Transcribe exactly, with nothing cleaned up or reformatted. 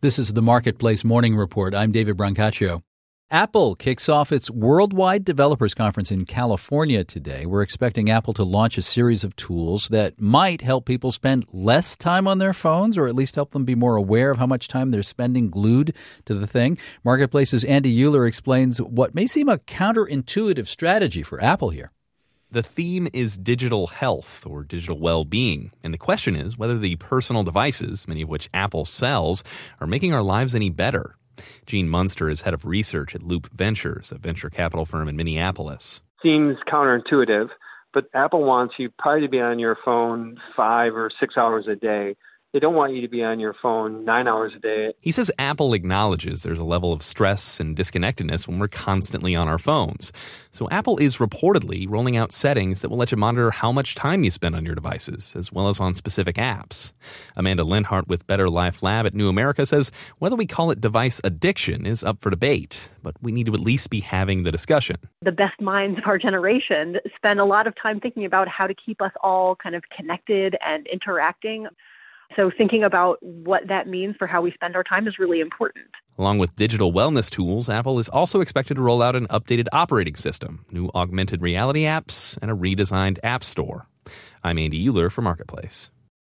This is the Marketplace Morning Report. I'm David Brancaccio. Apple kicks off its Worldwide Developers Conference in California today. We're expecting Apple to launch a series of tools that might help people spend less time on their phones, or at least help them be more aware of how much time they're spending glued to the thing. Marketplace's Andy Euler explains what may seem a counterintuitive strategy for Apple here. The theme is digital health or digital well-being, and the question is whether the personal devices, many of which Apple sells, are making our lives any better. Gene Munster is head of research at Loop Ventures, a venture capital firm in Minneapolis. Seems counterintuitive, but Apple wants you probably to be on your phone five or six hours a day. They don't want you to be on your phone nine hours a day. He says Apple acknowledges there's a level of stress and disconnectedness when we're constantly on our phones. So Apple is reportedly rolling out settings that will let you monitor how much time you spend on your devices, as well as on specific apps. Amanda Linhart with Better Life Lab at New America says whether we call it device addiction is up for debate, but we need to at least be having the discussion. The best minds of our generation spend a lot of time thinking about how to keep us all kind of connected and interacting. So thinking about what that means for how we spend our time is really important. Along with digital wellness tools, Apple is also expected to roll out an updated operating system, new augmented reality apps, and a redesigned app store. I'm Andy Euler for Marketplace.